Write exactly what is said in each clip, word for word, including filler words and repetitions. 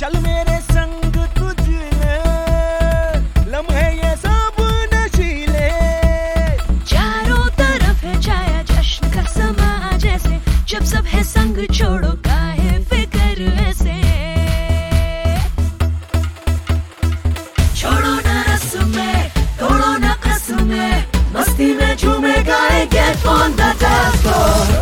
चल मेरे संग तुझे लम्हे ये सब नशीले, चारों तरफ है छाया जश्न का समा जैसे, जब सब है संग छोड़ो काहे फिक्र ऐसे। छोड़ो ना रस्में, तोड़ो ना कसमें, मस्ती में झूमे गाए get on the dance floor।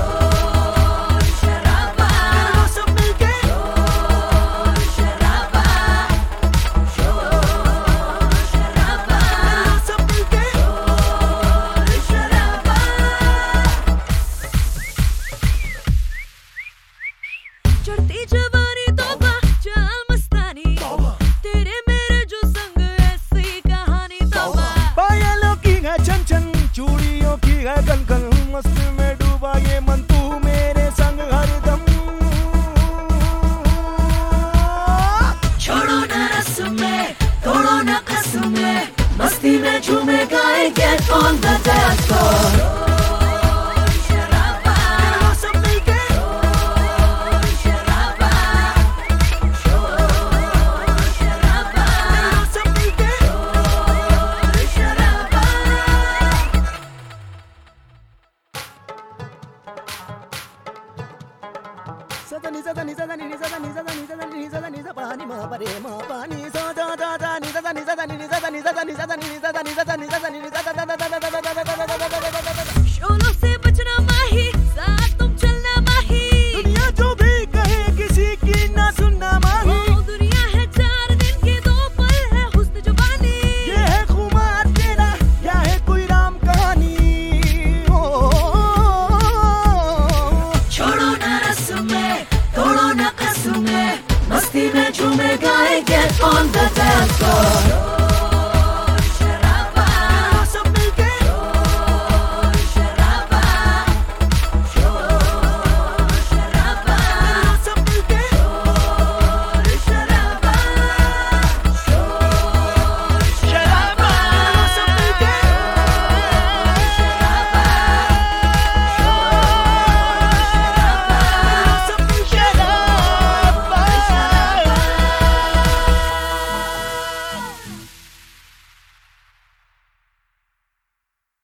चढ़ती जवानी तौबा चल मस्तानी, तेरे मेरे जो संग ऐसी कहानी तौबा। पायलों की है छन छन, चूड़ियों की है कन कन, मस्ती में डूबा ये मन तू मेरे संग हरदम। छोड़ो ना रस्में, तोड़ो ना कसमें, मस्ती में झूमे गाए get on the dance floor। सदा नि सदा नि सदा नि नि सदा नि सदा नि सदा नि सदा नि सदा नि मा परे मा पानी सा दा दा दा नि सदा नि सदा नि नि सदा नि सदा नि सदा नि सदा नि सदा नि सदा नि सदा दा दा दा दा दा दा दा दा। शोलों से बचना माही, साथ तुम चलना माही, दुनिया जो भी कहे किसी की ना सुनना माही। दुनिया है चार दिन के दो पल है हुस्न जुबानी, ये है खुमार तेरा या है कोई राम कहानी। छोड़ो ना रस्में, तोड़ो ना कसमें, मस्ती में झूमे गाए get on the dance floor।